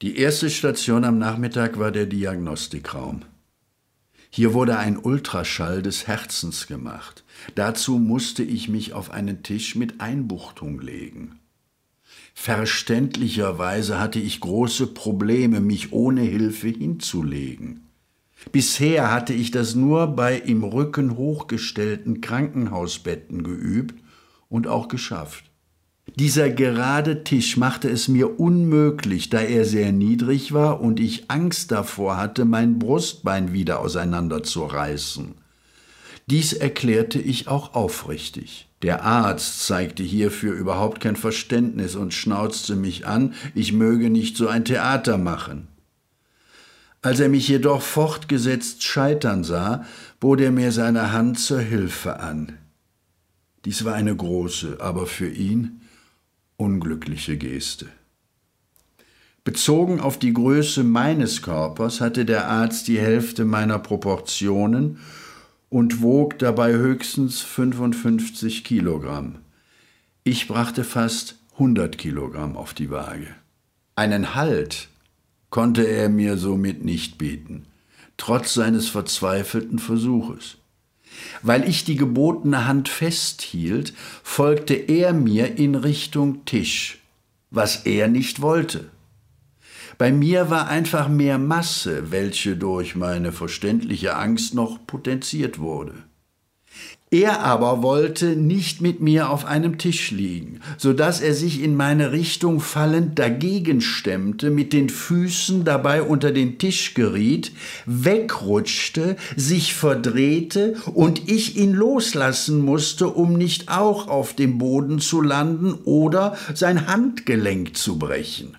Die erste Station am Nachmittag war der Diagnostikraum. Hier wurde ein Ultraschall des Herzens gemacht. Dazu musste ich mich auf einen Tisch mit Einbuchtung legen. Verständlicherweise hatte ich große Probleme, mich ohne Hilfe hinzulegen. Bisher hatte ich das nur bei im Rücken hochgestellten Krankenhausbetten geübt und auch geschafft. Dieser gerade Tisch machte es mir unmöglich, da er sehr niedrig war und ich Angst davor hatte, mein Brustbein wieder auseinanderzureißen. Dies erklärte ich auch aufrichtig. Der Arzt zeigte hierfür überhaupt kein Verständnis und schnauzte mich an, ich möge nicht so ein Theater machen. Als er mich jedoch fortgesetzt scheitern sah, bot er mir seine Hand zur Hilfe an. Dies war eine große, aber für ihn unglückliche Geste. Bezogen auf die Größe meines Körpers hatte der Arzt die Hälfte meiner Proportionen und wog dabei höchstens 55 Kilogramm. Ich brachte fast 100 Kilogramm auf die Waage. Einen Halt konnte er mir somit nicht bieten, trotz seines verzweifelten Versuches. Weil ich die gebotene Hand festhielt, folgte er mir in Richtung Tisch, was er nicht wollte. Bei mir war einfach mehr Masse, welche durch meine verständliche Angst noch potenziert wurde. Er aber wollte nicht mit mir auf einem Tisch liegen, so dass er sich in meine Richtung fallend dagegen stemmte, mit den Füßen dabei unter den Tisch geriet, wegrutschte, sich verdrehte und ich ihn loslassen musste, um nicht auch auf dem Boden zu landen oder sein Handgelenk zu brechen.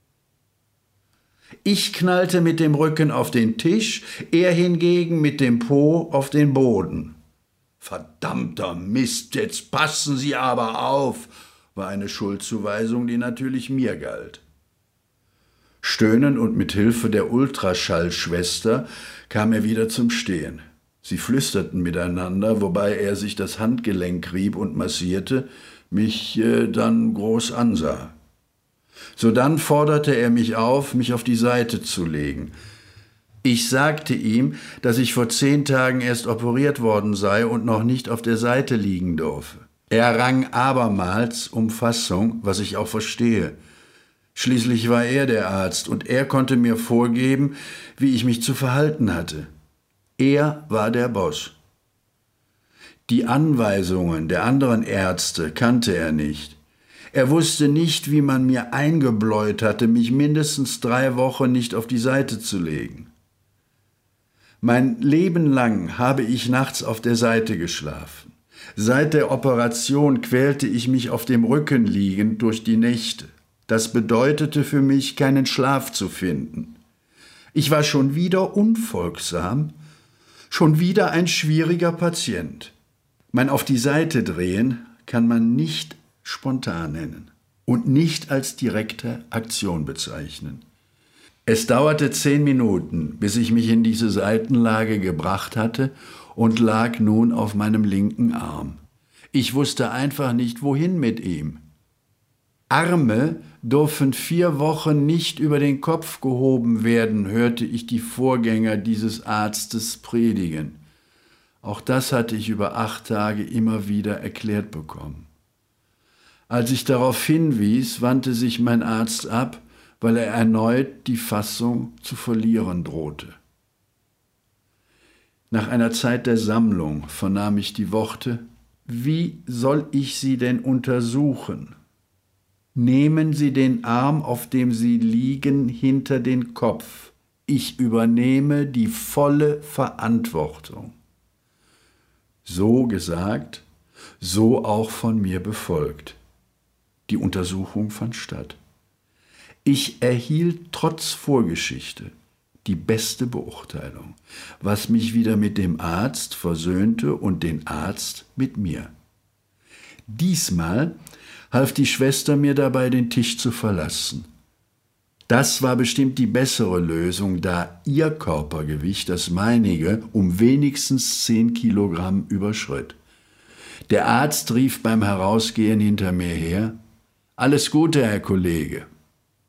Ich knallte mit dem Rücken auf den Tisch, er hingegen mit dem Po auf den Boden. »Verdammter Mist, jetzt passen Sie aber auf«, war eine Schuldzuweisung, die natürlich mir galt. Stöhnend und mit Hilfe der Ultraschallschwester kam er wieder zum Stehen. Sie flüsterten miteinander, wobei er sich das Handgelenk rieb und massierte, mich dann groß ansah. Sodann forderte er mich auf, mich auf die Seite zu legen. Ich sagte ihm, dass ich vor 10 Tagen erst operiert worden sei und noch nicht auf der Seite liegen dürfe. Er rang abermals um Fassung, was ich auch verstehe. Schließlich war er der Arzt und er konnte mir vorgeben, wie ich mich zu verhalten hatte. Er war der Boss. Die Anweisungen der anderen Ärzte kannte er nicht. Er wusste nicht, wie man mir eingebläut hatte, mich mindestens 3 Wochen nicht auf die Seite zu legen. Mein Leben lang habe ich nachts auf der Seite geschlafen. Seit der Operation quälte ich mich auf dem Rücken liegend durch die Nächte. Das bedeutete für mich, keinen Schlaf zu finden. Ich war schon wieder unfolgsam, schon wieder ein schwieriger Patient. Mein auf die Seite drehen kann man nicht spontan nennen und nicht als direkte Aktion bezeichnen. Es dauerte 10 Minuten, bis ich mich in diese Seitenlage gebracht hatte und lag nun auf meinem linken Arm. Ich wusste einfach nicht, wohin mit ihm. Arme dürfen 4 Wochen nicht über den Kopf gehoben werden, hörte ich die Vorgänger dieses Arztes predigen. Auch das hatte ich über 8 Tage immer wieder erklärt bekommen. Als ich darauf hinwies, wandte sich mein Arzt ab, weil er erneut die Fassung zu verlieren drohte. Nach einer Zeit der Sammlung vernahm ich die Worte: »Wie soll ich Sie denn untersuchen? Nehmen Sie den Arm, auf dem Sie liegen, hinter den Kopf. Ich übernehme die volle Verantwortung.« So gesagt, so auch von mir befolgt. Die Untersuchung fand statt. Ich erhielt trotz Vorgeschichte die beste Beurteilung, was mich wieder mit dem Arzt versöhnte und den Arzt mit mir. Diesmal half die Schwester mir dabei, den Tisch zu verlassen. Das war bestimmt die bessere Lösung, da ihr Körpergewicht das meinige um wenigstens 10 Kilogramm überschritt. Der Arzt rief beim Herausgehen hinter mir her: »Alles Gute, Herr Kollege.«